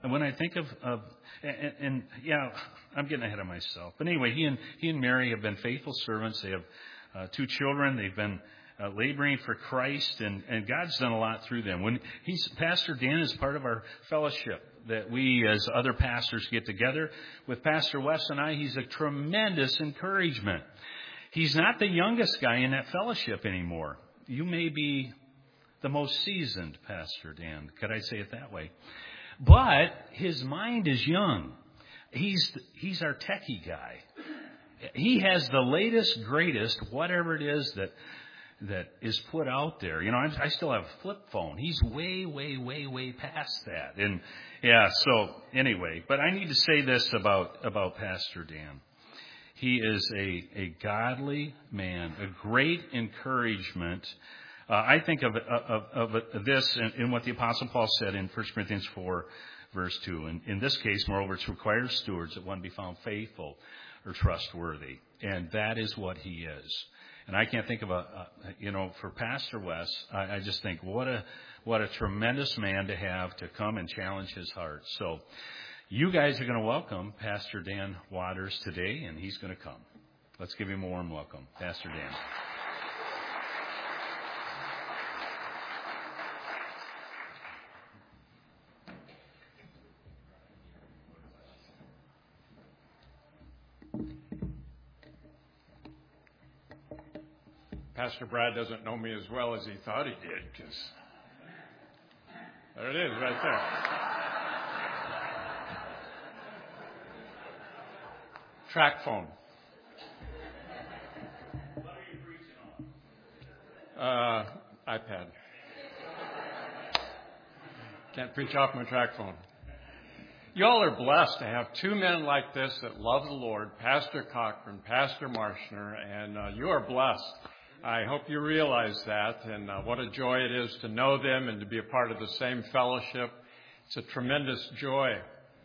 when I think of and yeah, I'm getting ahead of myself. But anyway, he and Mary have been faithful servants. They have 2 children. They've been laboring for Christ, and God's done a lot through them. When Pastor Dan is part of our fellowship that we as other pastors get together with Pastor Wes and I, he's a tremendous encouragement. He's not the youngest guy in that fellowship anymore. You may be the most seasoned, Pastor Dan. Could I say it that way? But his mind is young. He's our techie guy. He has the latest, greatest, whatever it is that is put out there. You know, I still have a flip phone. He's way past that. And yeah, so anyway, but I need to say this about Pastor Dan. He is a godly man, a great encouragement. I think of this in what the Apostle Paul said in 1 Corinthians 4, verse 2. In this case, moreover, it's required of stewards that one be found faithful or trustworthy. And that is what he is. And I can't think of for Pastor Wes, I just think what a tremendous man to have to come and challenge his heart. So you guys are going to welcome Pastor Dan Waters today, and he's going to come. Let's give him a warm welcome. Pastor Dan. Pastor Brad doesn't know me as well as he thought he did, because there it is right there. Track phone. What are you preaching on? iPad. Can't preach off my track phone. Y'all are blessed to have 2 men like this that love the Lord, Pastor Cochran, Pastor Marshner, and you are blessed. I hope you realize that, and what a joy it is to know them and to be a part of the same fellowship. It's a tremendous joy.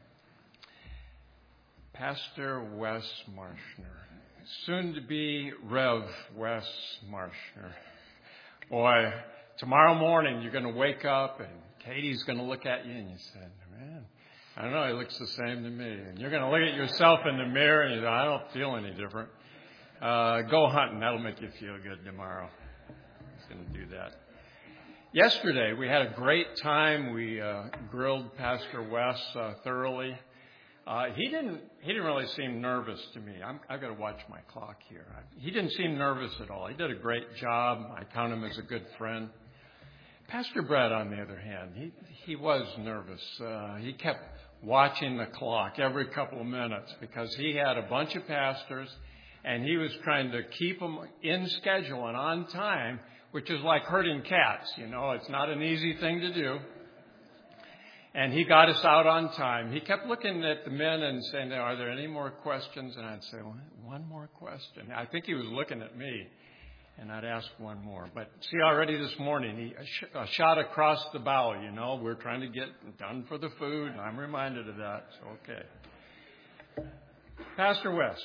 Pastor Wes Marshner, soon to be Rev Wes Marshner. Boy, tomorrow morning you're going to wake up and Katie's going to look at you and you said, man, I don't know, he looks the same to me. And you're going to look at yourself in the mirror and you say, I don't feel any different. Go hunting. That'll make you feel good tomorrow. He's going to do that. Yesterday, we had a great time. We grilled Pastor Wes thoroughly. He didn't really seem nervous to me. I've got to watch my clock here. He didn't seem nervous at all. He did a great job. I count him as a good friend. Pastor Brad, on the other hand, he was nervous. He kept watching the clock every couple of minutes because he had a bunch of pastors. And he was trying to keep them in schedule and on time, which is like herding cats. You know, it's not an easy thing to do. And he got us out on time. He kept looking at the men and saying, are there any more questions? And I'd say, one more question. I think he was looking at me. And I'd ask one more. But see, already this morning, he shot across the bow, you know. We're trying to get done for the food. I'm reminded of that. So, okay. Pastor Wes.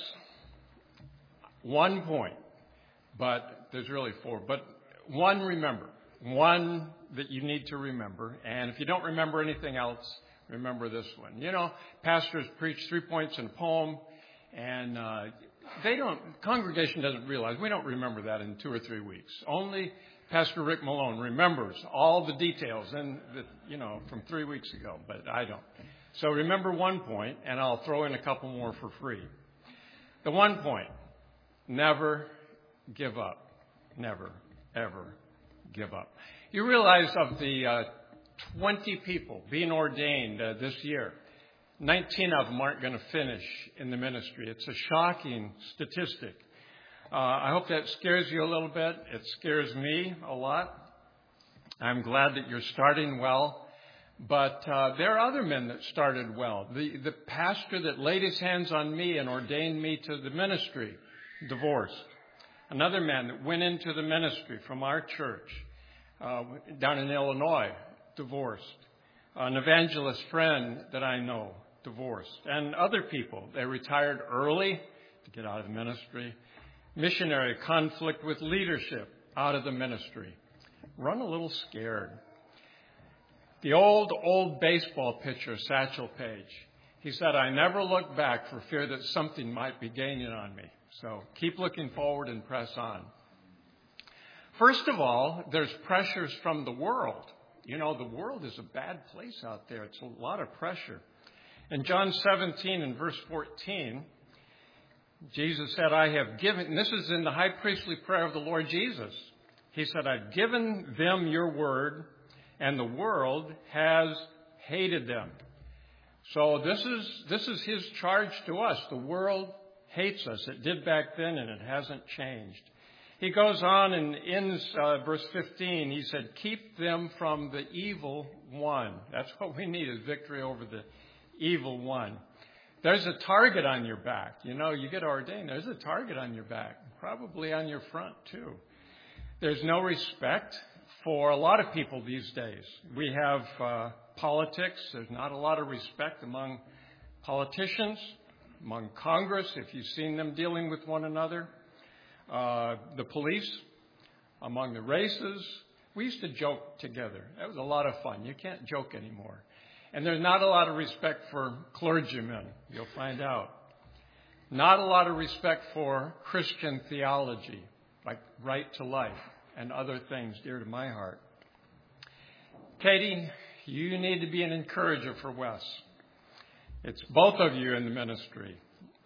1 point, but there's really 4. But one that you need to remember. And if you don't remember anything else, remember this one. You know, pastors preach 3 points in a poem, and congregation doesn't realize we don't remember that in 2 or 3 weeks. Only Pastor Rick Malone remembers all the details from 3 weeks ago, but I don't. So remember 1 point, and I'll throw in a couple more for free. The 1 point. Never give up. Never, ever give up. You realize of the 20 people being ordained this year, 19 of them aren't going to finish in the ministry. It's a shocking statistic. I hope that scares you a little bit. It scares me a lot. I'm glad that you're starting well. But there are other men that started well. The pastor that laid his hands on me and ordained me to the ministry, divorced. Another man that went into the ministry from our church down in Illinois, divorced. An evangelist friend that I know, divorced. And other people, they retired early to get out of the ministry. Missionary conflict with leadership, out of the ministry. Run a little scared. The old baseball pitcher, Satchel Paige, he said, I never look back for fear that something might be gaining on me. So keep looking forward and press on. First of all, there's pressures from the world. You know, the world is a bad place out there. It's a lot of pressure. In John 17 and verse 14, Jesus said, I have given, and this is in the high priestly prayer of the Lord Jesus. He said, I've given them your word, and the world has hated them. So this is his charge to us. The world hates us. It did back then, and it hasn't changed. He goes on and ends verse 15. He said, keep them from the evil one. That's what we need, is victory over the evil one. There's a target on your back. You know, you get ordained, there's a target on your back, probably on your front too. There's no respect for a lot of people these days. We have politics. There's not a lot of respect among politicians, among Congress, if you've seen them dealing with one another. The police, among the races. We used to joke together. That was a lot of fun. You can't joke anymore. And there's not a lot of respect for clergymen, you'll find out. Not a lot of respect for Christian theology, like right to life and other things dear to my heart. Katie, you need to be an encourager for Wes. It's both of you in the ministry.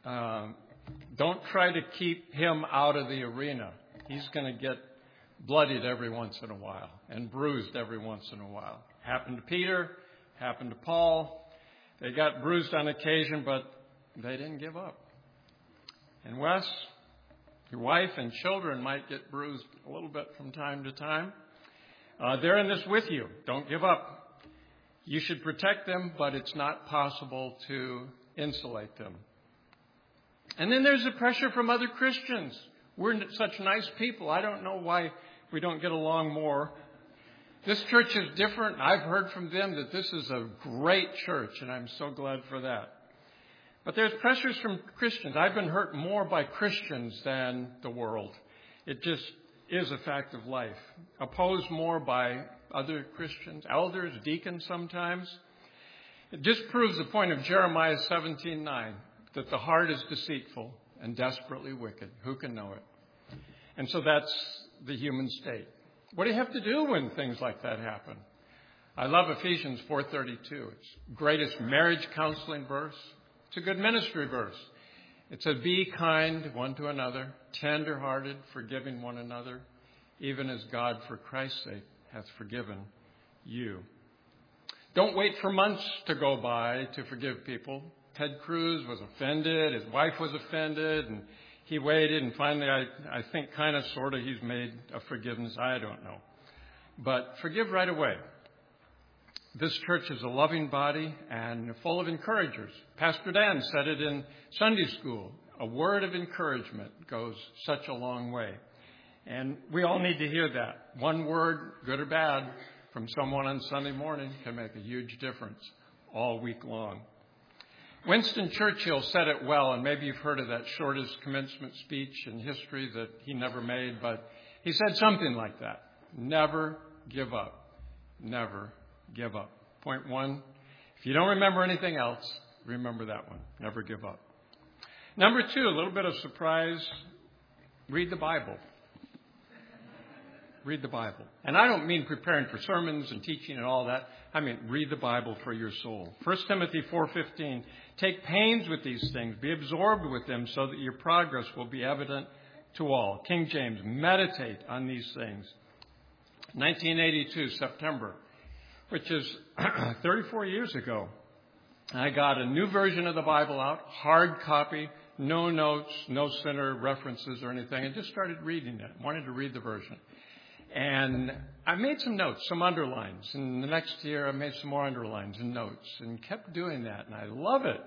Don't try to keep him out of the arena. He's going to get bloodied every once in a while and bruised every once in a while. Happened to Peter, happened to Paul. They got bruised on occasion, but they didn't give up. And Wes, your wife and children might get bruised a little bit from time to time. They're in this with you. Don't give up. You should protect them, but it's not possible to insulate them. And then there's the pressure from other Christians. We're such nice people. I don't know why we don't get along more. This church is different. I've heard from them that this is a great church, and I'm so glad for that. But there's pressures from Christians. I've been hurt more by Christians than the world. It just is a fact of life. Opposed more by other Christians, elders, deacons sometimes. It just proves the point of Jeremiah 17:9, that the heart is deceitful and desperately wicked. Who can know it? And so that's the human state. What do you have to do when things like that happen? I love Ephesians 4:32. It's the greatest marriage counseling verse. It's a good ministry verse. It says, be kind one to another, tender-hearted, forgiving one another, even as God, for Christ's sake, hath forgiven you. Don't wait for months to go by to forgive people. Ted Cruz was offended. His wife was offended. And he waited. And finally, I think kind of, sort of, he's made a forgiveness. I don't know. But forgive right away. This church is a loving body and full of encouragers. Pastor Dan said it in Sunday school. A word of encouragement goes such a long way. And we all need to hear that. One word, good or bad, from someone on Sunday morning can make a huge difference all week long. Winston Churchill said it well, and maybe you've heard of that shortest commencement speech in history that he never made, but he said something like that. Never give up. Never give up. Point one, if you don't remember anything else, remember that one. Never give up. Number two, a little bit of surprise, read the Bible. Read the Bible. And I don't mean preparing for sermons and teaching and all that. I mean, read the Bible for your soul. 1 Timothy 4:15, take pains with these things. Be absorbed with them so that your progress will be evident to all. King James, meditate on these things. 1982, September, which is 34 years ago, I got a new version of the Bible out, hard copy, no notes, no center references or anything. I just started reading it. Wanted to read the version. And I made some notes, some underlines. And the next year I made some more underlines and notes and kept doing that. And I love it.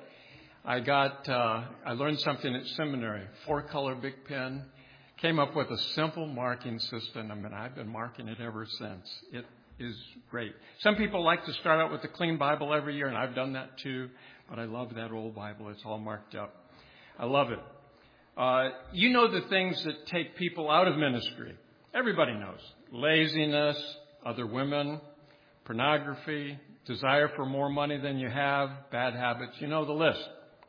I learned something at seminary, 4-color big pen. Came up with a simple marking system. I mean, I've been marking it ever since. It is great. Some people like to start out with a clean Bible every year, and I've done that too. But I love that old Bible. It's all marked up. I love it. You know the things that take people out of ministry. Everybody knows. Laziness, other women, pornography, desire for more money than you have, bad habits. You know the list.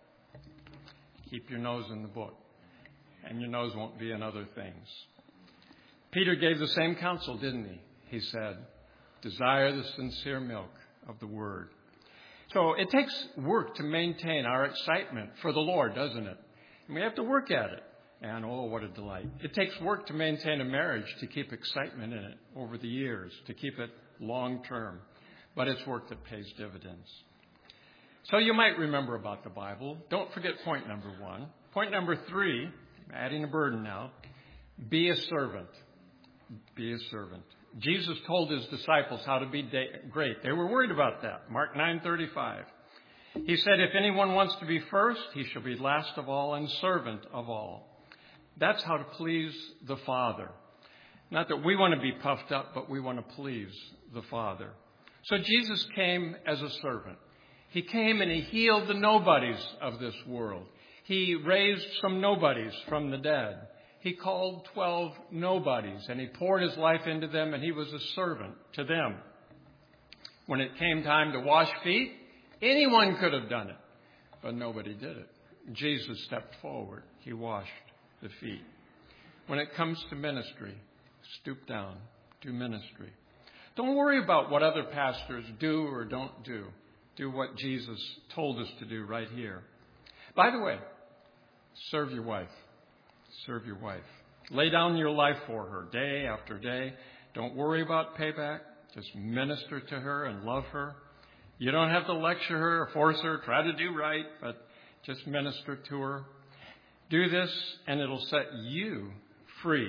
Keep your nose in the book, and your nose won't be in other things. Peter gave the same counsel, didn't he? He said, desire the sincere milk of the Word. So it takes work to maintain our excitement for the Lord, doesn't it? And we have to work at it. And oh, what a delight. It takes work to maintain a marriage, to keep excitement in it over the years, to keep it long term. But it's work that pays dividends. So you might remember about the Bible. Don't forget point number 1. Point number 3, adding a burden now, be a servant. Be a servant. Jesus told his disciples how to be great. They were worried about that. Mark 9:35. He said, if anyone wants to be first, he shall be last of all and servant of all. That's how to please the Father. Not that we want to be puffed up, but we want to please the Father. So Jesus came as a servant. He came and he healed the nobodies of this world. He raised some nobodies from the dead. He called 12 nobodies and he poured his life into them, and he was a servant to them. When it came time to wash feet, anyone could have done it, but nobody did it. Jesus stepped forward. He washed the feet. When it comes to ministry, stoop down, do ministry. Don't worry about what other pastors do or don't do. Do what Jesus told us to do right here. By the way, serve your wife. Serve your wife. Lay down your life for her day after day. Don't worry about payback. Just minister to her and love her. You don't have to lecture her or force her, try to do right, but just minister to her. Do this and it'll set you free.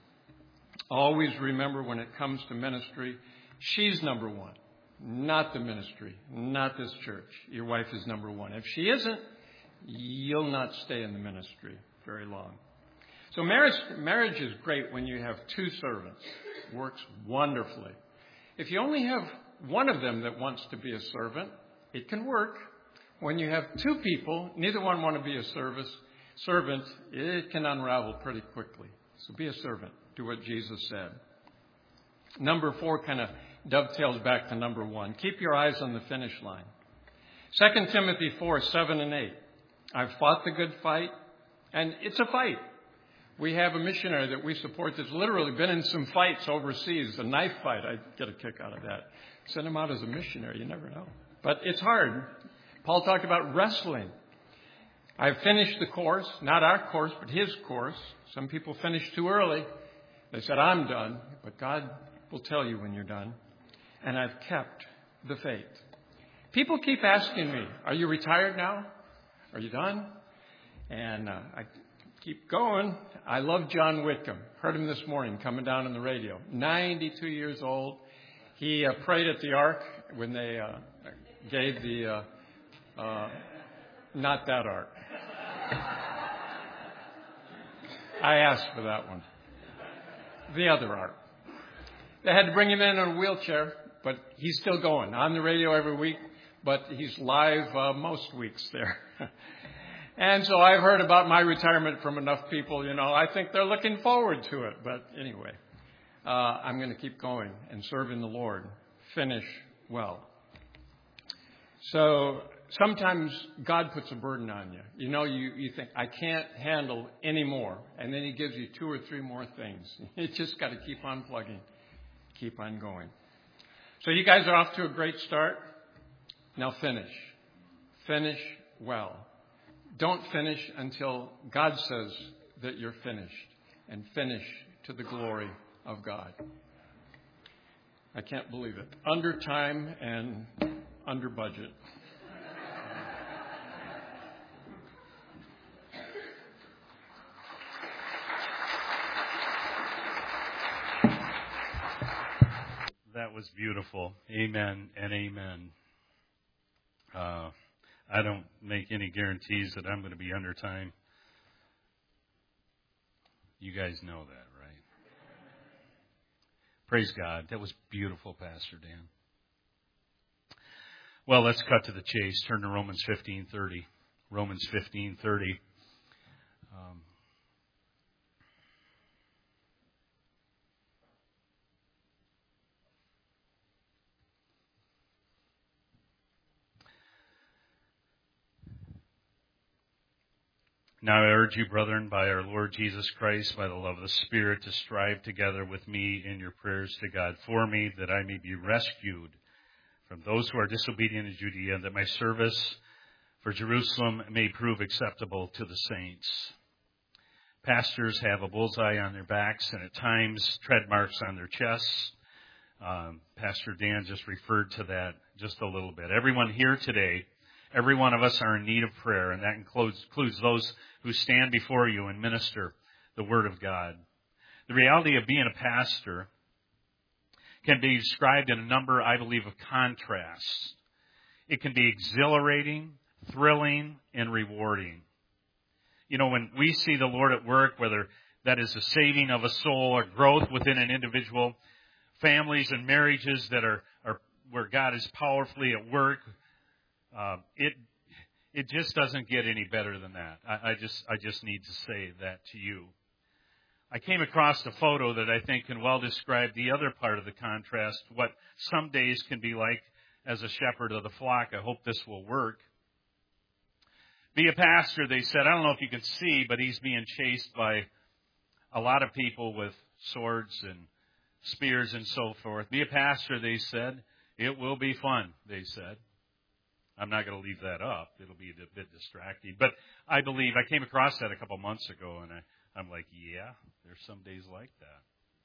Always remember, when it comes to ministry, she's number 1, not the ministry, not this church. Your wife is number 1. If she isn't, you'll not stay in the ministry very long. So marriage is great when you have 2 servants. It works wonderfully. If you only have one of them that wants to be a servant, it can work. When you have 2 people, neither one want to be a servant, it can unravel pretty quickly. So be a servant. Do what Jesus said. Number 4 kind of dovetails back to number 1. Keep your eyes on the finish line. 2 Timothy 4:7-8. I've fought the good fight, and it's a fight. We have a missionary that we support that's literally been in some fights overseas, a knife fight. I get a kick out of that. Send him out as a missionary. You never know. But it's hard. Paul talked about wrestling. I've finished the course, not our course, but his course. Some people finish too early. They said, I'm done. But God will tell you when you're done. And I've kept the faith. People keep asking me, are you retired now? Are you done? And I keep going. I love John Whitcomb. Heard him this morning coming down on the radio. 92 years old. He prayed at the Ark when they gave the, not that Ark. I asked for that one. The other Ark. They had to bring him in a wheelchair, but he's still going. On the radio every week, but he's live most weeks there. And so I've heard about my retirement from enough people, I think they're looking forward to it. But anyway, I'm going to keep going and serving the Lord. Finish well. So sometimes God puts a burden on you. You think, I can't handle any more. And then he gives you 2 or 3 more things. You just got to keep on plugging, keep on going. So you guys are off to a great start. Now finish. Finish well. Don't finish until God says that you're finished, and finish to the glory of God. I can't believe it. Under time and under budget. That was beautiful. Amen and amen. I don't make any guarantees that I'm going to be under time. You guys know that, right? Praise God. That was beautiful, Pastor Dan. Well, let's cut to the chase. Turn to Romans 15:30. Romans 15:30. Now I urge you, brethren, by our Lord Jesus Christ, by the love of the Spirit, to strive together with me in your prayers to God for me, that I may be rescued from those who are disobedient in Judea, and that my service for Jerusalem may prove acceptable to the saints. Pastors have a bullseye on their backs and at times tread marks on their chests. Pastor Dan just referred to that just a little bit. Everyone here today, every one of us are in need of prayer, and that includes those who stand before you and minister the Word of God. The reality of being a pastor can be described in a number, I believe, of contrasts. It can be exhilarating, thrilling, and rewarding. You know, when we see the Lord at work, whether that is the saving of a soul or growth within an individual, families and marriages that are where God is powerfully at work, it just doesn't get any better than that. I just need to say that to you. I came across a photo that I think can well describe the other part of the contrast, what some days can be like as a shepherd of the flock. I hope this will work. Be a pastor, they said. I don't know if you can see, but he's being chased by a lot of people with swords and spears and so forth. Be a pastor, they said. It will be fun, they said. I'm not going to leave that up. It'll be a bit distracting. But I believe, I came across that a couple months ago, and I'm like, yeah, there's some days like that.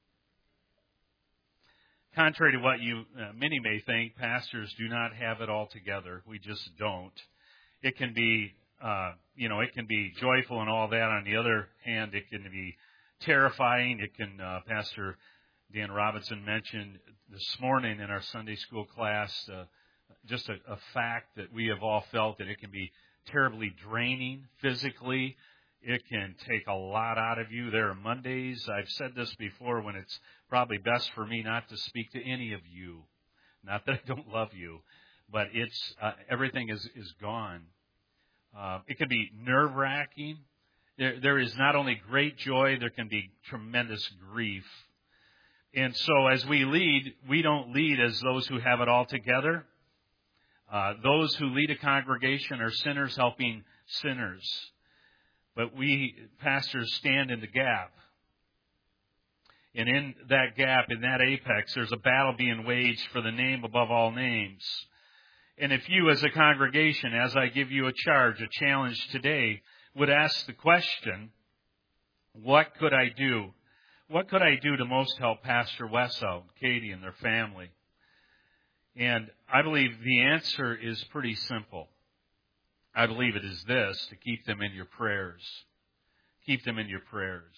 Contrary to what many may think, pastors do not have it all together. We just don't. It can be, it can be joyful and all that. On the other hand, it can be terrifying. It can, Pastor Dan Robinson mentioned this morning in our Sunday school class, just a fact that we have all felt that it can be terribly draining physically. It can take a lot out of you. There are Mondays, I've said this before, when it's probably best for me not to speak to any of you. Not that I don't love you, but it's everything is gone. It can be nerve-wracking. There is not only great joy, there can be tremendous grief. And so as we lead, we don't lead as those who have it all together. Those who lead a congregation are sinners helping sinners. But we, pastors, stand in the gap. And in that gap, in that apex, there's a battle being waged for the name above all names. And if you as a congregation, as I give you a charge, a challenge today, would ask the question, what could I do? What could I do to most help Pastor Wes out, Katie and their family? And I believe the answer is pretty simple. I believe it is this, to keep them in your prayers. Keep them in your prayers.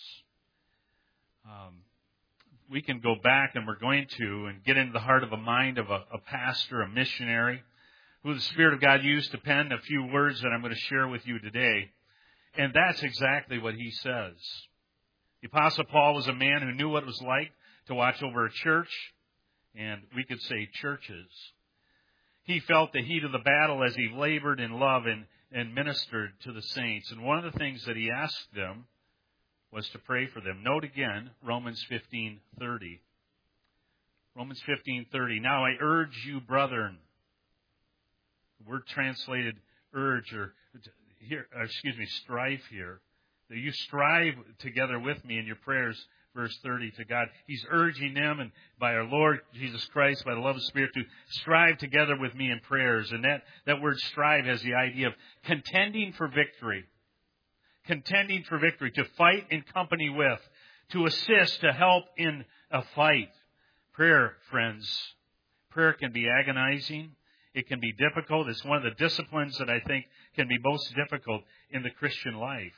We can go back, and we're going to, and get into the heart of a mind of a pastor, a missionary, who the Spirit of God used to pen a few words that I'm going to share with you today. And that's exactly what he says. The Apostle Paul was a man who knew what it was like to watch over a church, and we could say churches. He felt the heat of the battle as he labored in love and ministered to the saints. And one of the things that he asked them was to pray for them. Note again, Romans 15:30. Romans 15:30. Now I urge you, brethren. The word translated urge, or here, strive here. That you strive together with me in your prayers, verse 30, to God. He's urging them, and by our Lord Jesus Christ, by the love of the Spirit, to strive together with me in prayers. And that word strive has the idea of contending for victory. Contending for victory, to fight in company with, to assist, to help in a fight. Prayer, friends, prayer can be agonizing. It can be difficult. It's one of the disciplines that I think can be most difficult in the Christian life.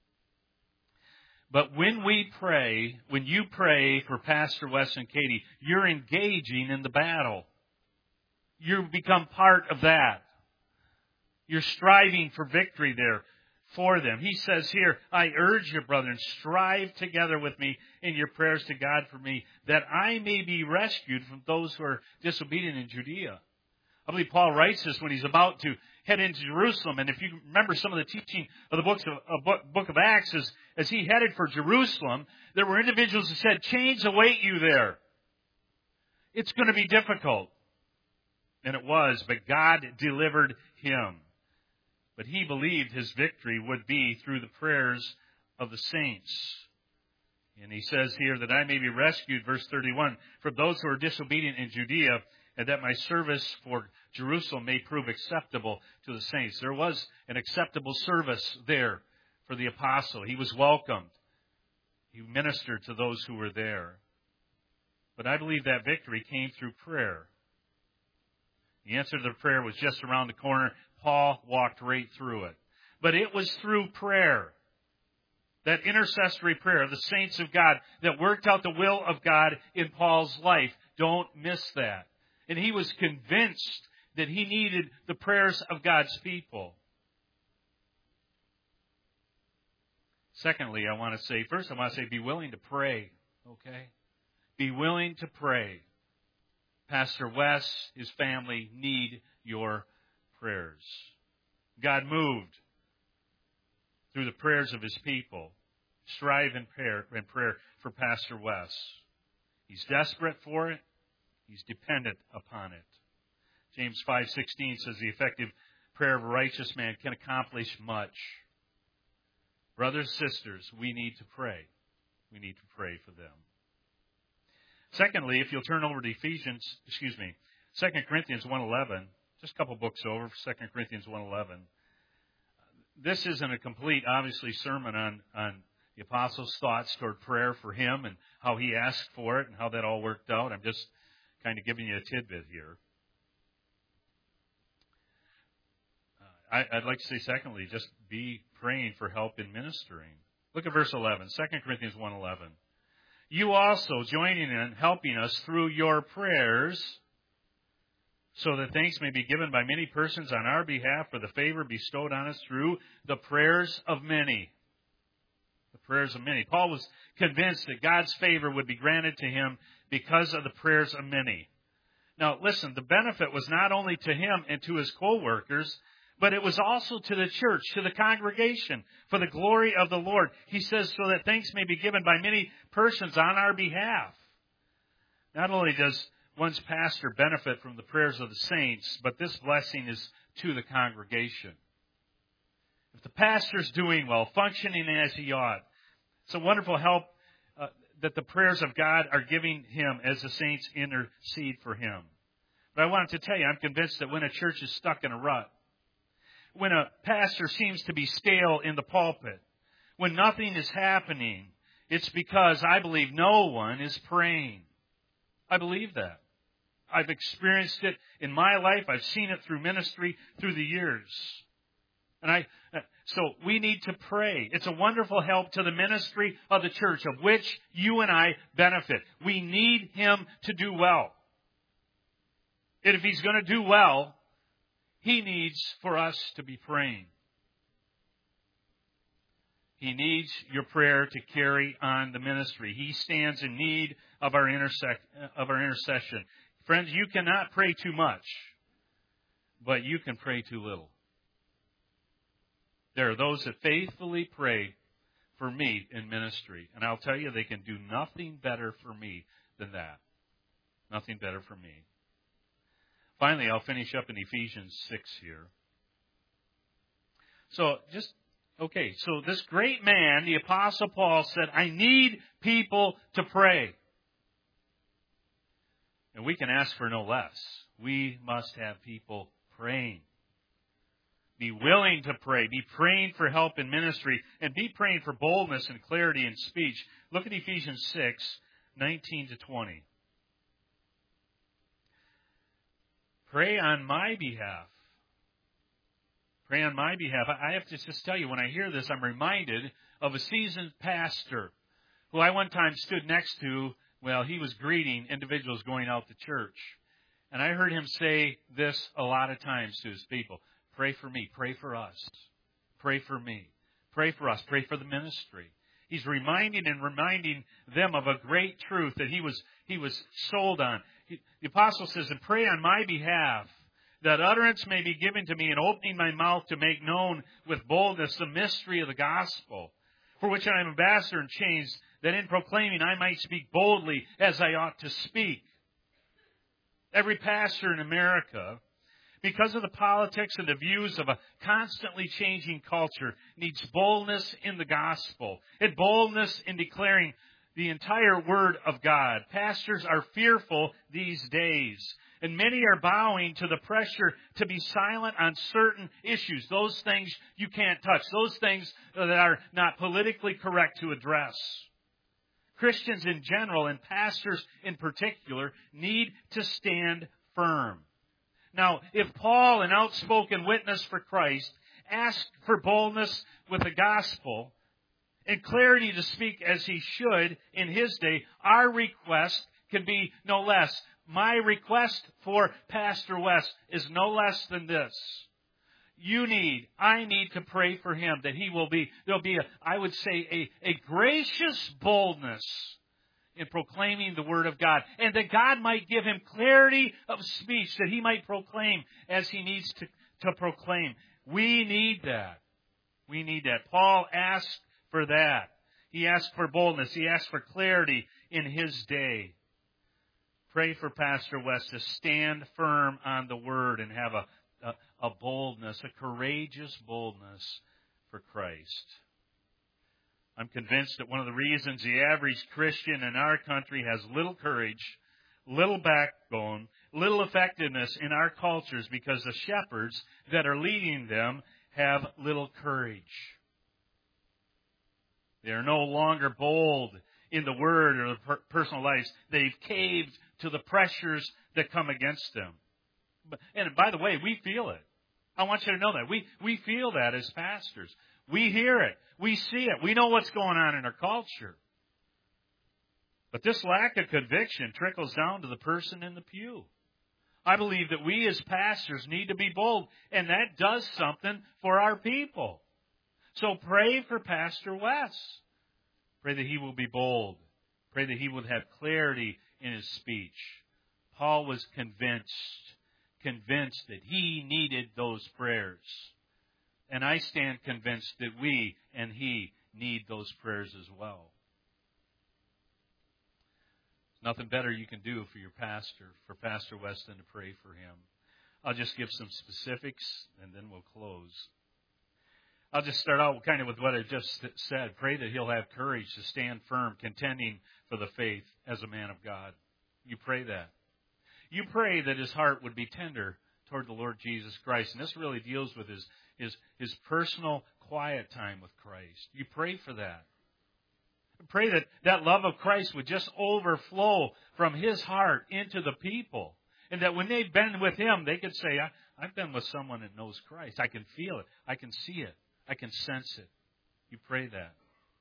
But when we pray, when you pray for Pastor Wes and Katie, you're engaging in the battle. You become part of that. You're striving for victory there for them. He says here, I urge you, brethren, strive together with me in your prayers to God for me, that I may be rescued from those who are disobedient in Judea. I believe Paul writes this when he's about to head into Jerusalem. And if you remember some of the teaching of the book of Acts, as he headed for Jerusalem, there were individuals who said, chains await you there. It's going to be difficult. And it was, but God delivered him. But he believed his victory would be through the prayers of the saints. And he says here that I may be rescued, verse 31, from those who are disobedient in Judea, and that my service for Jerusalem may prove acceptable to the saints. There was an acceptable service there for the apostle. He was welcomed. He ministered to those who were there. But I believe that victory came through prayer. The answer to the prayer was just around the corner. Paul walked right through it. But it was through prayer, that intercessory prayer of the saints of God, that worked out the will of God in Paul's life. Don't miss that. And he was convinced that he needed the prayers of God's people. Secondly, I want to say be willing to pray. Okay? Be willing to pray. Pastor Wes, his family need your prayers. God moved through the prayers of his people. Strive in prayer for Pastor Wes. He's desperate for it. He's dependent upon it. James 5:16 says the effective prayer of a righteous man can accomplish much. Brothers and sisters, we need to pray. We need to pray for them. Secondly, if you'll turn over to 2 Corinthians 1:11, just a couple books over, 2 Corinthians 1:11. This isn't a complete, obviously, sermon on the apostle's thoughts toward prayer for him and how he asked for it and how that all worked out. I'm just kind of giving you a tidbit here. I'd like to say, secondly, just be praying for help in ministering. Look at verse 11, 2 Corinthians 1:11. You also joining in helping us through your prayers, so that thanks may be given by many persons on our behalf for the favor bestowed on us through the prayers of many. The prayers of many. Paul was convinced that God's favor would be granted to him because of the prayers of many. Now, listen, the benefit was not only to him and to his co-workers, but it was also to the church, to the congregation, for the glory of the Lord. He says, so that thanks may be given by many persons on our behalf. Not only does one's pastor benefit from the prayers of the saints, but this blessing is to the congregation. If the pastor's doing well, functioning as he ought, it's a wonderful help that the prayers of God are giving him as the saints intercede for him. But I wanted to tell you, I'm convinced that when a church is stuck in a rut, when a pastor seems to be stale in the pulpit, when nothing is happening, it's because I believe no one is praying. I believe that. I've experienced it in my life. I've seen it through ministry through the years. So we need to pray. It's a wonderful help to the ministry of the church, of which you and I benefit. We need him to do well. And if he's going to do well, he needs for us to be praying. He needs your prayer to carry on the ministry. He stands in need of our intercession. Friends, you cannot pray too much, but you can pray too little. There are those that faithfully pray for me in ministry, and I'll tell you, they can do nothing better for me than that. Nothing better for me. Finally, I'll finish up in Ephesians 6 here. So this great man, the Apostle Paul, said, I need people to pray. And we can ask for no less. We must have people praying. Be willing to pray. Be praying for help in ministry. And be praying for boldness and clarity in speech. Look at Ephesians 6, 19 to 20. Pray on my behalf. Pray on my behalf. I have to just tell you, when I hear this, I'm reminded of a seasoned pastor who I one time stood next to. Well, he was greeting individuals going out to church. And I heard him say this a lot of times to his people. Pray for me. Pray for us. Pray for me. Pray for us. Pray for the ministry. He's reminding them of a great truth that he was sold on. The apostle says, and pray on my behalf, that utterance may be given to me in opening my mouth to make known with boldness the mystery of the gospel, for which I am ambassador in chains, that in proclaiming I might speak boldly as I ought to speak. Every pastor in America because of the politics and the views of a constantly changing culture, needs boldness in the gospel and boldness in declaring the entire Word of God. Pastors are fearful these days, and many are bowing to the pressure to be silent on certain issues, those things you can't touch, those things that are not politically correct to address. Christians in general and pastors in particular need to stand firm. Now, if Paul, an outspoken witness for Christ, asked for boldness with the gospel and clarity to speak as he should in his day, our request can be no less. My request for Pastor West is no less than this. I need to pray for him that there'll be a gracious boldness in proclaiming the Word of God, and that God might give him clarity of speech that he might proclaim as he needs to proclaim. We need that. We need that. Paul asked for that. He asked for boldness. He asked for clarity in his day. Pray for Pastor West to stand firm on the Word and have a boldness, a courageous boldness for Christ. I'm convinced that one of the reasons the average Christian in our country has little courage, little backbone, little effectiveness in our culture is because the shepherds that are leading them have little courage. They are no longer bold in the Word or the personal lives. They've caved to the pressures that come against them. And by the way, we feel it. I want you to know that. We feel that as pastors. We hear it. We see it. We know what's going on in our culture. But this lack of conviction trickles down to the person in the pew. I believe that we as pastors need to be bold, and that does something for our people. So pray for Pastor West. Pray that he will be bold. Pray that he would have clarity in his speech. Paul was convinced that he needed those prayers. And I stand convinced that we and he need those prayers as well. There's nothing better you can do for your pastor, for Pastor West, than to pray for him. I'll just give some specifics and then we'll close. I'll just start out kind of with what I just said. Pray that he'll have courage to stand firm, contending for the faith as a man of God. You pray that. You pray that his heart would be tender toward the Lord Jesus Christ. And this really deals with his personal quiet time with Christ. You pray for that. Pray that that love of Christ would just overflow from his heart into the people. And that when they've been with him, they could say, I've been with someone that knows Christ. I can feel it. I can see it. I can sense it. You pray that.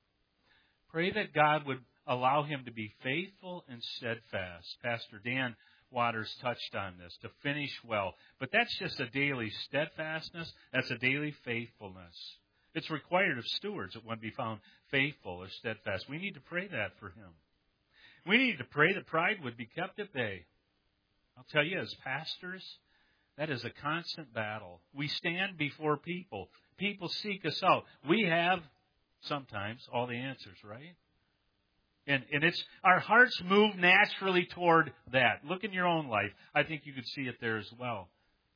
Pray that God would allow him to be faithful and steadfast. Pastor Dan Waters touched on this, to finish well. But that's just a daily steadfastness. That's a daily faithfulness. It's required of stewards that one be found faithful or steadfast. We need to pray that for him. We need to pray that pride would be kept at bay. I'll tell you, as pastors, that is a constant battle. We stand before people. People seek us out. We have, sometimes, all the answers, right? And it's our hearts move naturally toward that. Look in your own life. I think you could see it there as well.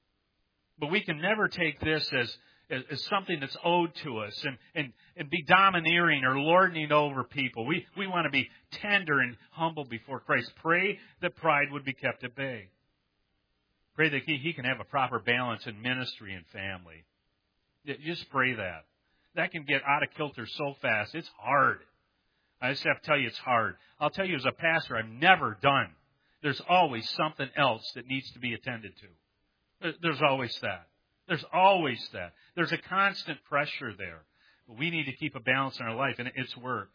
But we can never take this as something that's owed to us and be domineering or lording over people. We want to be tender and humble before Christ. Pray that pride would be kept at bay. Pray that he can have a proper balance in ministry and family. Just pray that. That can get out of kilter so fast. It's hard. I just have to tell you it's hard. I'll tell you as a pastor, I'm never done. There's always something else that needs to be attended to. There's always that. There's always that. There's a constant pressure there. But we need to keep a balance in our life, and it's work.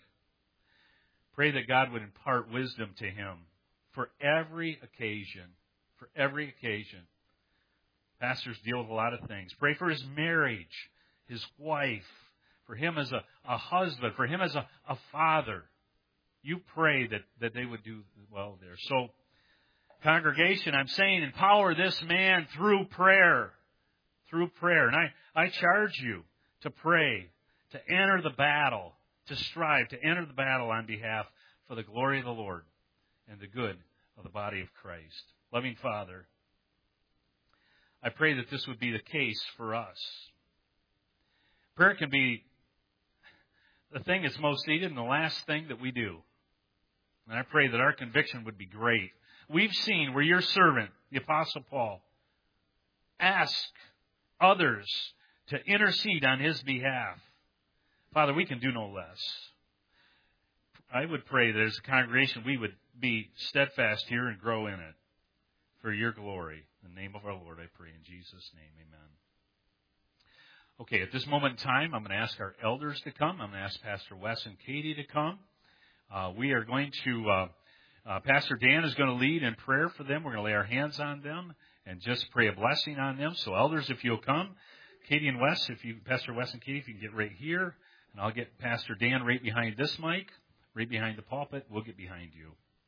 Pray that God would impart wisdom to him for every occasion. For every occasion. Pastors deal with a lot of things. Pray for his marriage, his wife, for him as a husband, for him as a father. You pray that they would do well there. So, congregation, I'm saying empower this man through prayer. Through prayer. And I charge you to pray, to enter the battle, to strive, to enter the battle on behalf for the glory of the Lord and the good of the body of Christ. Loving Father, I pray that this would be the case for us. Prayer can be the thing that's most needed and the last thing that we do. And I pray that our conviction would be great. We've seen where your servant, the Apostle Paul, asked others to intercede on his behalf. Father, we can do no less. I would pray that as a congregation we would be steadfast here and grow in it for your glory. In the name of our Lord, I pray in Jesus' name, amen. Okay, at this moment in time, I'm going to ask our elders to come. I'm going to ask Pastor Wes and Katie to come. We are going to, Pastor Dan is going to lead in prayer for them. We're going to lay our hands on them and just pray a blessing on them. So elders, if you'll come. Katie and Wes, Pastor Wes and Katie, if you can get right here. And I'll get Pastor Dan right behind this mic, right behind the pulpit. We'll get behind you.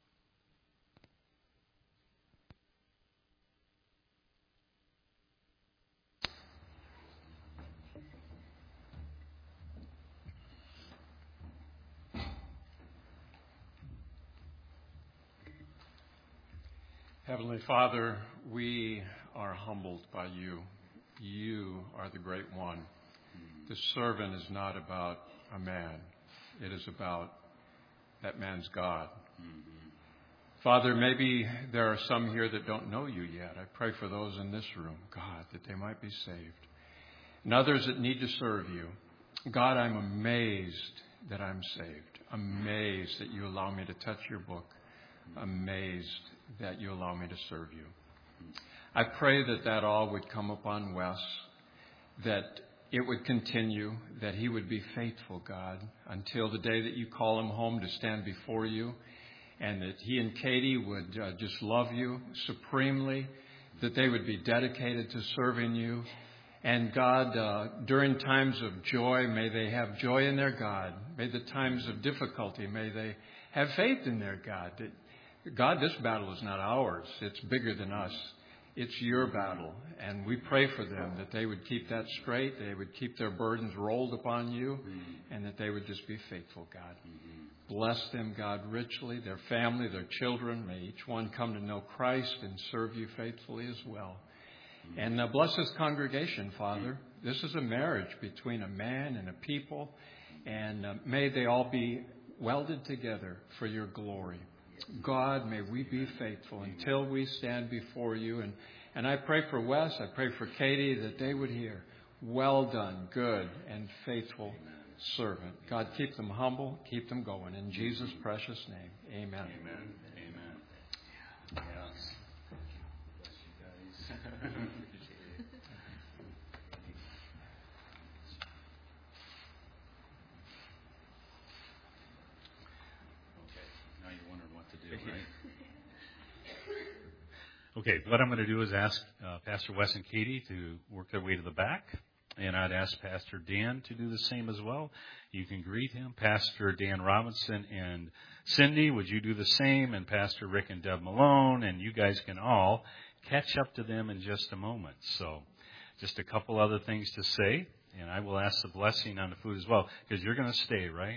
Heavenly Father, we are humbled by you. You are the great one. The servant is not about a man. It is about that man's God. Father, maybe there are some here that don't know you yet. I pray for those in this room, God, that they might be saved. And others that need to serve you. God, I'm amazed that I'm saved. Amazed that you allow me to touch your book. Amazed that you allow me to serve you. I pray that all would come upon Wes, that it would continue, that he would be faithful, God, until the day that you call him home to stand before you, and that he and Katie would just love you supremely, that they would be dedicated to serving you. And God, during times of joy, may they have joy in their God. May the times of difficulty, may they have faith in their God. God, this battle is not ours. It's bigger than us. It's your battle. And we pray for them that they would keep that straight, they would keep their burdens rolled upon you, and that they would just be faithful, God. Bless them, God, richly, their family, their children. May each one come to know Christ and serve you faithfully as well. And bless this congregation, Father. This is a marriage between a man and a people, and may they all be welded together for your glory. God, may we be faithful until we stand before you. And I pray for Wes, I pray for Katie, that they would hear, well done, good and faithful servant. God, keep them humble, keep them going. In Jesus' precious name, amen. Amen. Amen. Yes. Bless you guys. Okay, what I'm going to do is ask Pastor Wes and Katie to work their way to the back. And I'd ask Pastor Dan to do the same as well. You can greet him. Pastor Dan Robinson and Cindy, would you do the same? And Pastor Rick and Deb Malone. And you guys can all catch up to them in just a moment. So just a couple other things to say. And I will ask the blessing on the food as well. Because you're going to stay, right?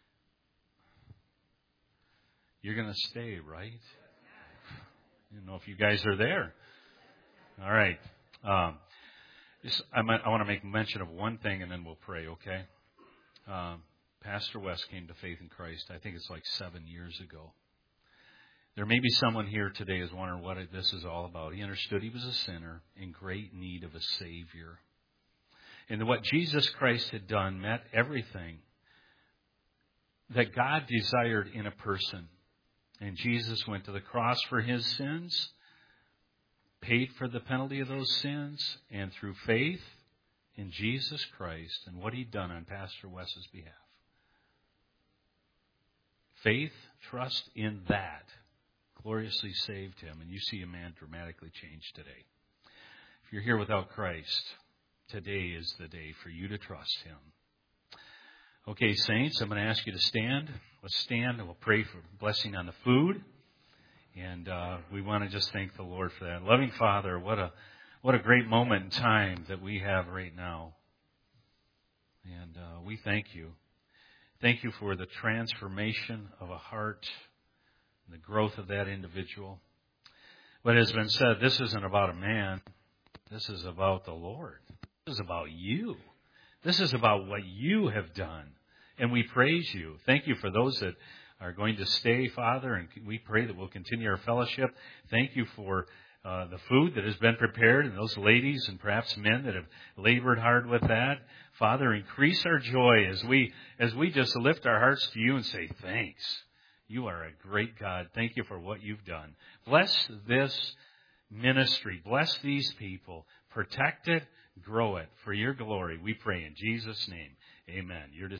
You're going to stay, right? I don't know if you guys are there. All right. I want to make mention of one thing and then we'll pray, okay? Pastor West came to faith in Christ, I think it's like 7 years ago. There may be someone here today who's wondering what this is all about. He understood he was a sinner in great need of a Savior. And what Jesus Christ had done met everything that God desired in a person. And Jesus went to the cross for his sins, paid for the penalty of those sins, and through faith in Jesus Christ and what he'd done on Pastor Wes's behalf. Faith, trust in that gloriously saved him. And you see a man dramatically changed today. If you're here without Christ, today is the day for you to trust him. Okay, saints, I'm going to ask you to stand. Let's stand and we'll pray for blessing on the food. And we want to just thank the Lord for that. Loving Father, what a great moment in time that we have right now. And we thank you. Thank you for the transformation of a heart and the growth of that individual. What has been said, this isn't about a man. This is about the Lord. This is about you. This is about what you have done. And we praise you. Thank you for those that are going to stay, Father, and we pray that we'll continue our fellowship. Thank you for the food that has been prepared and those ladies and perhaps men that have labored hard with that. Father, increase our joy as we just lift our hearts to you and say thanks. You are a great God. Thank you for what you've done. Bless this ministry. Bless these people. Protect it. Grow it for your glory. We pray in Jesus' name. Amen. You're